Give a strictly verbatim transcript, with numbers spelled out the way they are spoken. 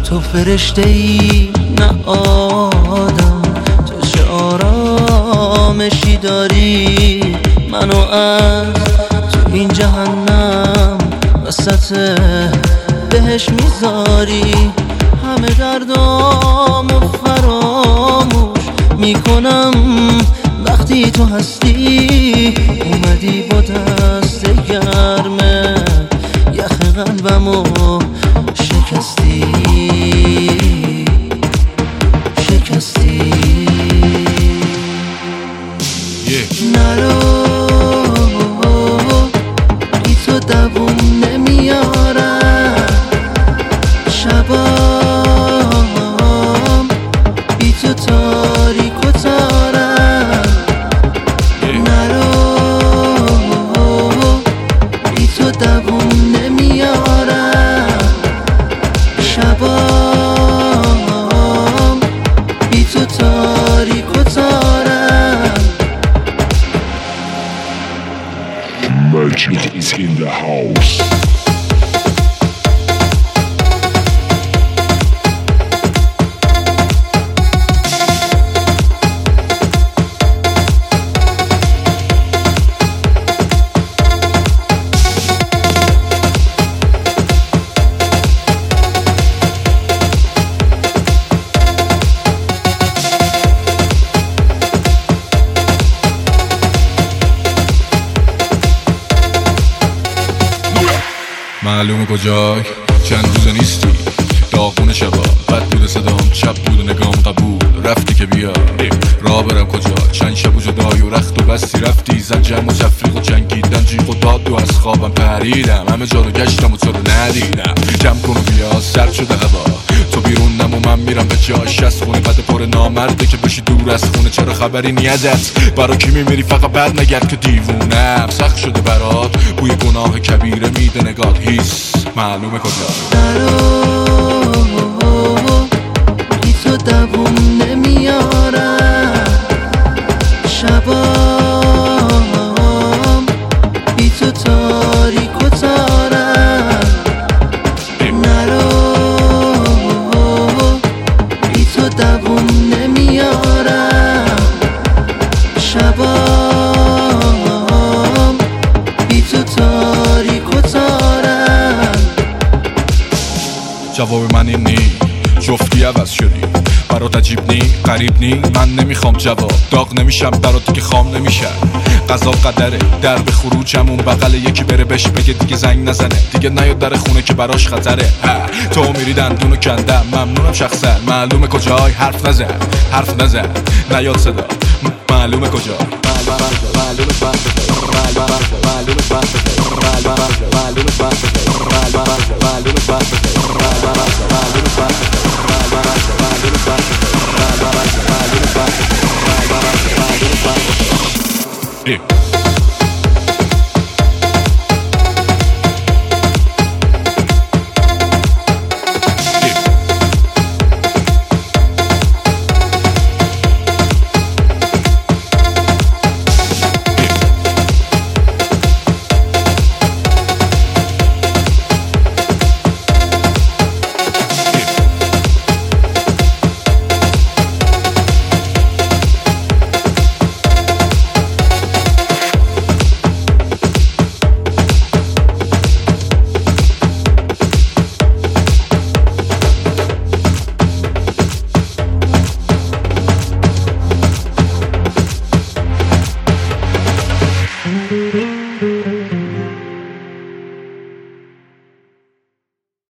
تو فرشته ای نه آدم، تو چه آرامشی داری منو از تو این جهنم وسط بهش میذاری. همه دردامو فراموش میکنم وقتی تو هستی. اومدی با دست گرمه یخ قلبمو شکستی شکستی. yeah. نرو بی تو دووم نمیارم، شبام بی تو تاریک و تارم. نرو بی تو دووم نمیارم، شبام بی تو تاریک و تارم. Magic is in the house. معلومه کجای چند روزه نیستی، داغون شبا بد بود صدام، چپ بود نگام قبول رفتی که بیا راه برم کجا. چند شب و جدای و رخت و بستی رفتی، زن جمع و تفریق و جنگیدن جیغ و داد و از خوابم پریدم. همه جا رو گشتم و تو رو ندیدم. جمع کن و بیا سرد شده هوا، تو بیرونم و من میرم به جاش از خونه. بده پر نامرده که بشی دور از خونه، چرا خبری نیازت برا کی میمیری فقط بد نگرد که دیوونم. سخت شده برات بوی گناه کبیره میده نگات هیس، معلومه کجا. نرو بی تو دووم نمیارم، شبام بی تو تاریک و تارم. نرو بی تو دووم نمیارم، شبام بی تو تاریک و تارم. جواب من این نی، جفتی عوض شدی برات عجیب نی قریب نی. من نمیخوام جواب، داغ نمیشم برات که خام نمیشم. قضا قدره در به خروجمون بغل یکی بره بهش بگه دیگه زنگ نزنه، دیگه نیاد در خونه که براش خطره. تو میری دندونو کندم ممنونم شخصا، معلومه کجای حرف نزن حرف نزن نیاد صدا، معلومه کجا معلومه معلومه